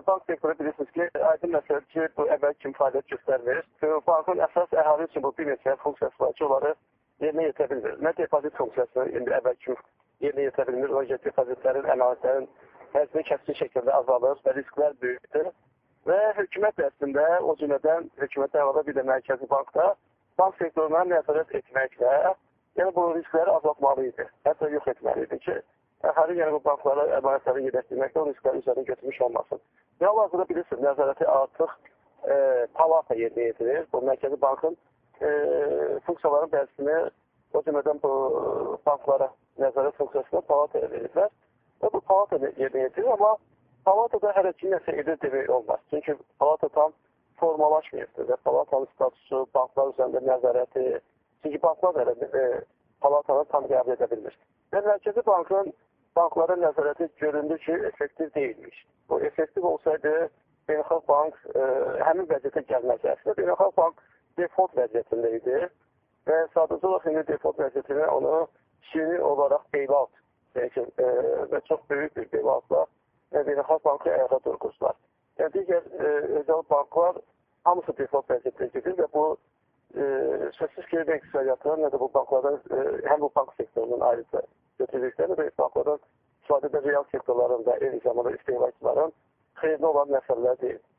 bank sektoru bilirsiniz ki, aydın məsələdir ki, bu əvvəl kimi fəaliyyət göstərmir. Bankın əsas əhali üçün bu bir neçə funksiyası var ki, onları yerinə yetirə bilmir. Nə depozit funksiyasını indi əvvəl kimi yerinə yetirə bilmir. O yüzden depozitlərin, əmanətlərin həcmi kəskin şəkildə azalır və risklər böyükdür. Və hökumət əslində o cümlədən hökumətə əlavə bir də Mərkəzi Bankda bank sektoruna nəzarət etməklə, yəni bu riskləri azaltmalıydı. Hətta yox etməliydi ki, əhali yəni bu banklara əmanətləri yedəkdirməklə o riskləri üzərinə götürmüş olmasın. Və hal-hazırda bilirsiniz, nəzarəti artıq palata yerinə yetirir. Bu Mərkəzi Bankın funksiyaların bəzisini o cümlədən bu banklara nəzarət funksiyasına palata verirlər. Və bu palata yerinə yetirir, amma palatada hələ ki nəsə edir demək olmaz. Çünki palata tam formalaşmayıbdır və palatanın statusu, banklar üzərində nəzarəti, çünki banklar da palatanı tam qəbul edə bilmir. Və Mərkəzi Bankın banklara nəzarəti göründü ki, effektiv deyilmiş. Bu effektiv olsaydı, Beynəlxalq Bank həmin vəziyyətə gəlməz. Əslində, Beynəlxalq Bank default vəziyyətində idi və sadəcə olaraq indi default vəziyyətinə onu şirin olaraq bailout və çox böyük bir bailoutla Beynəlxalq Bankı ayağa durquzlar. Yəni, digər özəl banklar hamısı default vəziyyətdə gedir və bu sözsüz ki, iqtisadiyyatına, nə də bu banklardan, həm bu bank sektorunun ayrıca götürülükləri və banklardan istifadə edən real sektorların və eyni zamanda istehlakçıların xeyirli olan məsələlər deyil.